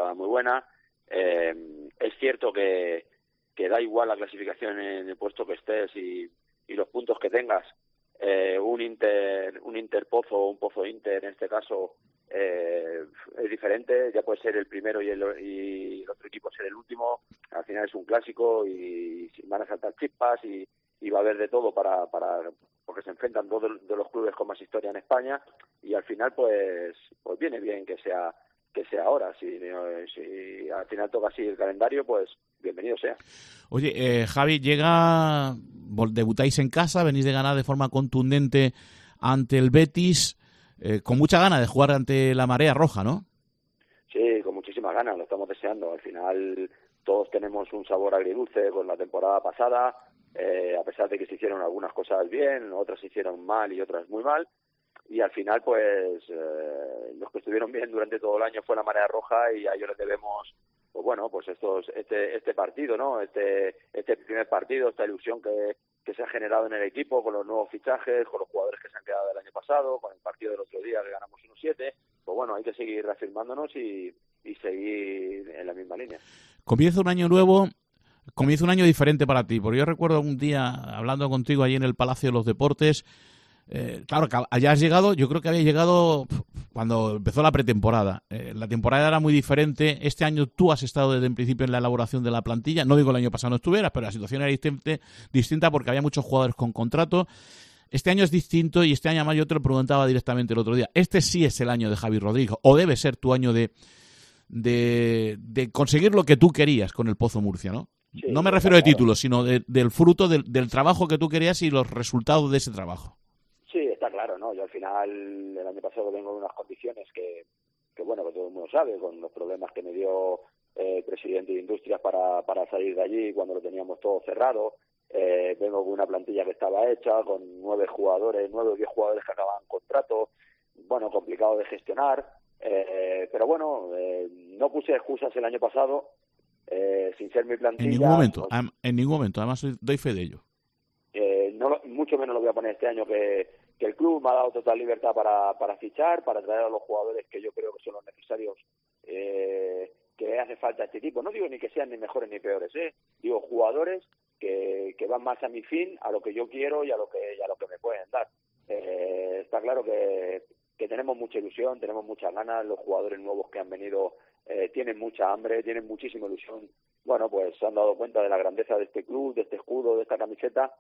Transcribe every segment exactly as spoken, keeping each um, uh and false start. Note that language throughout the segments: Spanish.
temporada muy buena. Eh, es cierto que, que da igual la clasificación en el puesto que estés y, y los puntos que tengas. Eh, un Inter, un Inter Pozo o un Pozo Inter, en este caso, eh, es diferente. Ya puede ser el primero y el, y el otro equipo ser el último. Al final es un clásico y van a saltar chispas y, y va a haber de todo para, para porque se enfrentan dos de los clubes con más historia en España y al final pues pues viene bien que sea que sea ahora. Si, si al final toca así el calendario, pues bienvenido sea. Oye, eh, Javi, llega, debutáis en casa, venís de ganar de forma contundente ante el Betis, eh, con mucha gana de jugar ante la Marea Roja, ¿no? Sí, con muchísimas ganas, lo estamos deseando. Al final todos tenemos un sabor agridulce con la temporada pasada, eh, a pesar de que se hicieron algunas cosas bien, otras se hicieron mal y otras muy mal. Y al final, pues, eh, los que estuvieron bien durante todo el año fue la Marea Roja y a ellos les debemos, pues bueno, pues estos, este, este partido, ¿no? Este, este primer partido, esta ilusión que, que se ha generado en el equipo con los nuevos fichajes, con los jugadores que se han quedado del año pasado, con el partido del otro día que ganamos uno siete. Pues bueno, hay que seguir reafirmándonos y, y seguir en la misma línea. Comienza un año nuevo, comienza un año diferente para ti, porque yo recuerdo un día hablando contigo allí en el Palacio de los Deportes. Eh, claro, que hayas llegado, yo creo que había llegado cuando empezó la pretemporada. Eh, la temporada era muy diferente. Este año tú has estado desde el principio en la elaboración de la plantilla. No digo el año pasado no estuvieras, pero la situación era distinta, distinta porque había muchos jugadores con contrato. Este año es distinto y este año además yo te lo preguntaba directamente el otro día. Este sí es el año de Javi Rodríguez, o debe ser tu año de, de, de conseguir lo que tú querías con el Pozo Murcia, ¿no? Sí, no me refiero de títulos, sino de, del fruto del, del trabajo que tú querías y los resultados de ese trabajo. Sí, está claro, ¿no? Yo al final, el año pasado vengo en unas condiciones que, que bueno, que todo el mundo sabe, con los problemas que me dio eh, el presidente de Industrias para, para salir de allí cuando lo teníamos todo cerrado. Eh, vengo con una plantilla que estaba hecha, con nueve jugadores, nueve o diez jugadores que acababan contrato, bueno, complicado de gestionar, eh, pero bueno, eh, no puse excusas el año pasado, eh, sin ser mi plantilla. En ningún momento, pues, en ningún momento, además doy fe de ello. Eh, no, mucho menos lo voy a poner este año, que, que el club me ha dado total libertad para, para fichar, para traer a los jugadores que yo creo que son los necesarios, eh, que hace falta a este equipo. No digo ni que sean ni mejores ni peores, ¿eh? Digo jugadores que, que van más a mi fin, a lo que yo quiero y a lo que, y a lo que me pueden dar. Eh, está claro que, que tenemos mucha ilusión, tenemos muchas ganas, los jugadores nuevos que han venido eh, tienen mucha hambre, tienen muchísima ilusión. Bueno, pues se han dado cuenta de la grandeza de este club, de este escudo, de esta camiseta.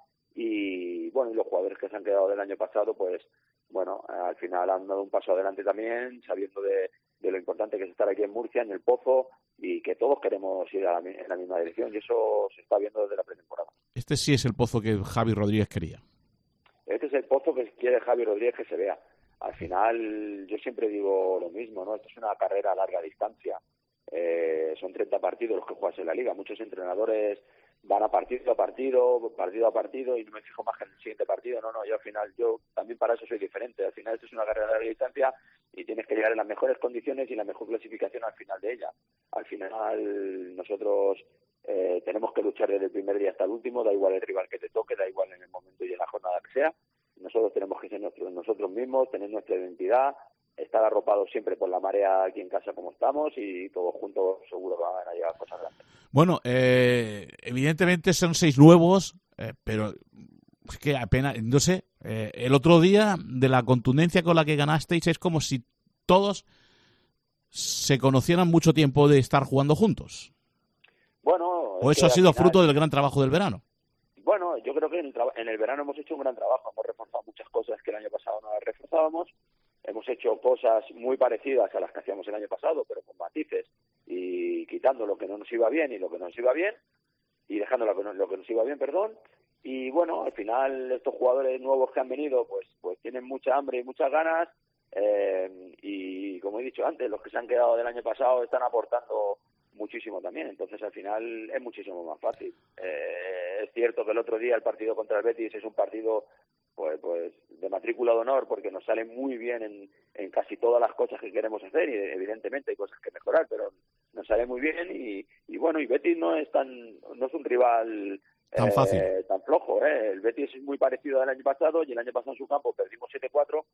Y bueno, y los jugadores que se han quedado del año pasado, pues bueno, al final han dado un paso adelante también, sabiendo de, de lo importante que es estar aquí en Murcia, en el Pozo, y que todos queremos ir a la, en la misma dirección, y eso se está viendo desde la pretemporada. Este sí es el Pozo que Javi Rodríguez quería. Este es el Pozo que quiere Javi Rodríguez que se vea. Al final, yo siempre digo lo mismo, ¿no? Esto es una carrera a larga distancia. Eh, son treinta partidos los que juegas en la liga. Muchos entrenadores van a partido a partido, partido a partido, y no me fijo más que en el siguiente partido. No, no, yo al final, yo también para eso soy diferente. Al final esto es una carrera de larga distancia y tienes que llegar en las mejores condiciones y la mejor clasificación al final de ella. Al final nosotros eh, tenemos que luchar desde el primer día hasta el último, da igual el rival que te toque, da igual en el momento y en la jornada que sea. Nosotros tenemos que ser nosotros, nosotros mismos, tener nuestra identidad, estar arropados siempre por la Marea aquí en casa como estamos, y todos juntos seguro que van a llegar cosas grandes. Bueno, eh, evidentemente son seis nuevos, eh, pero es que apenas, no sé, eh, el otro día de la contundencia con la que ganasteis es como si todos se conocieran mucho tiempo de estar jugando juntos. Bueno, ¿o eso ha sido final, fruto del gran trabajo del verano? Bueno, yo creo que en el, tra- en el verano hemos hecho un gran trabajo, hemos reforzado muchas cosas que el año pasado no las reforzábamos. Hemos hecho cosas muy parecidas a las que hacíamos el año pasado, pero con matices, y quitando lo que no nos iba bien y lo que no nos iba bien, y dejando lo que, no, lo que nos iba bien, perdón. Y bueno, al final estos jugadores nuevos que han venido, pues pues tienen mucha hambre y muchas ganas, eh, y como he dicho antes, los que se han quedado del año pasado están aportando muchísimo también. Entonces al final es muchísimo más fácil. Eh, es cierto que el otro día el partido contra el Betis es un partido pues pues de matrícula de honor, porque nos sale muy bien en, en casi todas las cosas que queremos hacer, y evidentemente hay cosas que mejorar, pero nos sale muy bien. Y, y bueno, y Betis no es tan no es un rival tan fácil, eh, tan flojo, ¿eh? El Betis es muy parecido al año pasado, y el año pasado en su campo perdimos siete cuatro,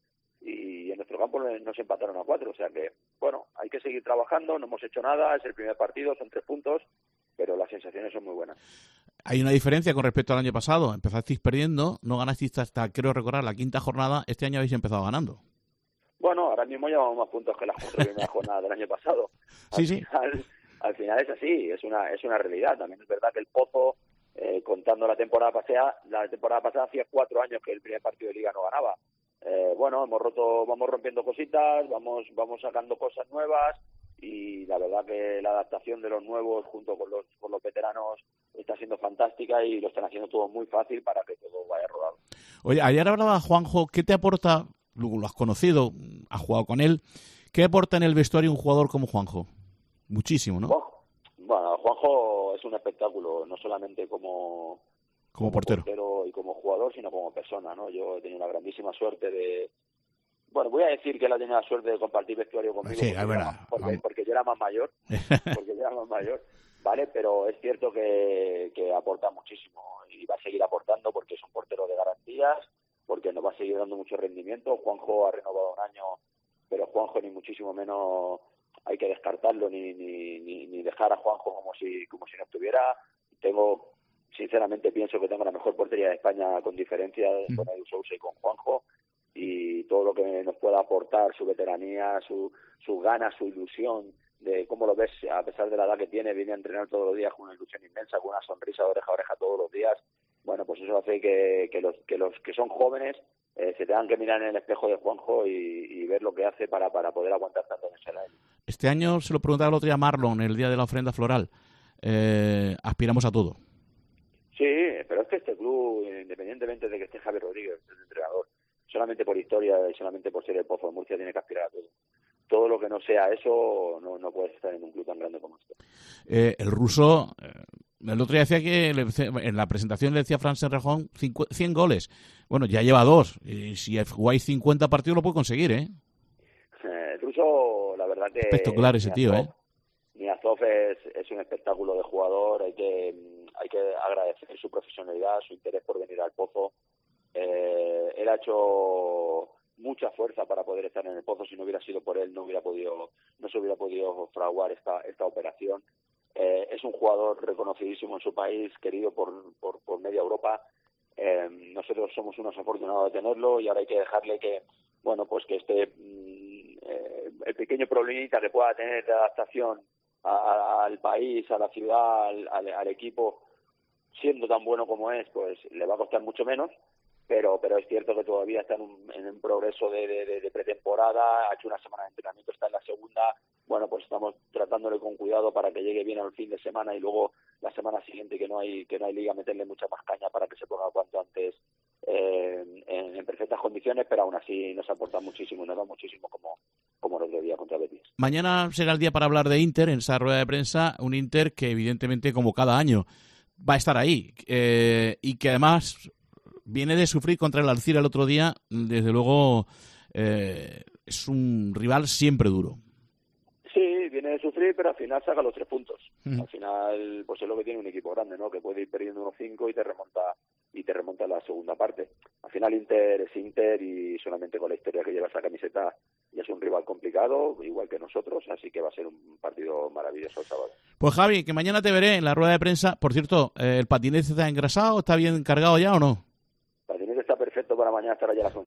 y en nuestro campo nos empataron a cuatro, o sea que, bueno, hay que seguir trabajando, no hemos hecho nada, es el primer partido, son tres puntos, pero las sensaciones son muy buenas. Hay una diferencia con respecto al año pasado, empezasteis perdiendo, no ganasteis hasta, creo recordar, la quinta jornada, este año habéis empezado ganando. Bueno, ahora mismo llevamos más puntos que las cuatro primeras jornadas del año pasado. Al Sí, sí. Final, al final es así, es una es una realidad. También es verdad que el Pozo, eh, contando la temporada pasada, la temporada pasada hacía cuatro años que el primer partido de Liga no ganaba. Eh, bueno, hemos roto, vamos rompiendo cositas, vamos vamos sacando cosas nuevas y la verdad que la adaptación de los nuevos junto con los con los veteranos está siendo fantástica y lo están haciendo todo muy fácil para que todo vaya rodado. Oye, ayer hablaba Juanjo, ¿qué te aporta? Lo has conocido, has jugado con él. ¿Qué aporta en el vestuario un jugador como Juanjo? Muchísimo, ¿no? Juanjo, bueno, Juanjo es un espectáculo, no solamente como, como, como portero. portero y como jugador, sino como persona, ¿no? Yo he tenido la grandísima suerte de... Bueno, voy a decir que él ha tenido la suerte de compartir vestuario conmigo sí, porque, es verdad. Yo era, porque, porque yo era más mayor, porque yo era más mayor, ¿vale? Pero es cierto que, que aporta muchísimo y va a seguir aportando porque es un portero de garantías, porque nos va a seguir dando mucho rendimiento. Juanjo ha renovado un año, pero Juanjo ni muchísimo menos hay que descartarlo ni ni, ni, ni dejar a Juanjo como si como si no estuviera. Tengo, sinceramente pienso que tengo la mejor portería de España con diferencia mm. con Edu Sousa y con Juanjo, y todo lo que nos pueda aportar, su veteranía, su sus ganas, su ilusión, de cómo lo ves, a pesar de la edad que tiene, viene a entrenar todos los días con una ilusión inmensa, con una sonrisa de oreja a oreja todos los días. Bueno, pues eso hace que, que, los, que los que son jóvenes eh, se tengan que mirar en el espejo de Juanjo y, y ver lo que hace para, para poder aguantar tanto en ese año. Este año se lo preguntaba el otro día a Marlon, el día de la ofrenda floral. Eh, aspiramos a todo. Sí, pero es que este club, independientemente de que esté Javier Rodríguez, el entrenador, solamente por historia y solamente por ser el Pozo de Murcia, tiene que aspirar a todo. Todo lo que no sea eso, no, no puedes estar en un club tan grande como este. Eh, el ruso... Eh... El otro día decía que le, en la presentación le decía a Fran Serrejón cien goles. Bueno, ya lleva dos. Y si jugáis cincuenta partidos lo puede conseguir, ¿eh? El ruso, la verdad que... Espectacular ese tío, ¿eh? Niazov es, es un espectáculo de jugador. Hay que hay que agradecer su profesionalidad, su interés por venir al Pozo. Eh, él ha hecho mucha fuerza para poder estar en el Pozo. Si no hubiera sido por él, no hubiera podido no se hubiera podido fraguar esta, esta operación. Eh, es un jugador reconocidísimo en su país, querido por, por, por media Europa. Eh, nosotros somos unos afortunados de tenerlo y ahora hay que dejarle que, bueno, pues que este eh, el pequeño problemita que pueda tener de adaptación a, a, al país, a la ciudad, al, al, al equipo, siendo tan bueno como es, pues le va a costar mucho menos. Pero pero es cierto que todavía está en un, en un progreso de, de, de pretemporada, ha hecho una semana de entrenamiento, está en la segunda. Bueno, pues estamos tratándole con cuidado para que llegue bien al fin de semana y luego la semana siguiente, que no hay que no hay liga, meterle mucha más caña para que se ponga cuanto antes eh, en, en perfectas condiciones, pero aún así nos aporta muchísimo y nos da muchísimo como, como el otro día contra Betis. Mañana será el día para hablar de Inter en esa rueda de prensa, un Inter que evidentemente como cada año va a estar ahí eh, y que además viene de sufrir contra el Alcira el otro día. Desde luego eh, es un rival siempre duro. Sí, viene de sufrir, pero al final saca los tres puntos. Uh-huh. Al final, pues es lo que tiene un equipo grande, ¿no? Que puede ir perdiendo unos cinco y te remonta y te remonta la segunda parte. Al final Inter es Inter y solamente con la historia que lleva esa camiseta ya es un rival complicado, igual que nosotros, así que va a ser un partido maravilloso el sábado. Pues Javi, que mañana te veré en la rueda de prensa. Por cierto, ¿el patinete está engrasado? ¿Está bien cargado ya o no? El patinete está perfecto para mañana estar allá a las once.